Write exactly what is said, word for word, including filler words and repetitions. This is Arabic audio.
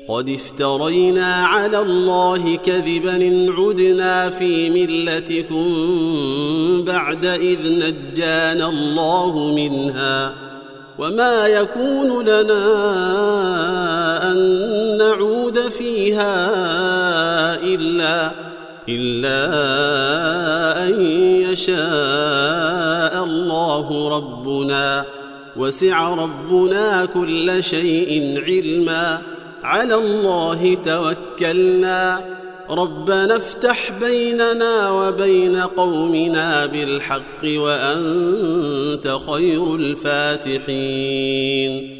قد افترينا على الله كذبا إن عدنا في ملتكم بعد إذ نجانا الله منها وما يكون لنا أن نعود فيها إلا, إلا أن يشاء الله ربنا وسع ربنا كل شيء علما على الله توكلنا ربنا افتح بيننا وبين قومنا بالحق وأنت خير الفاتحين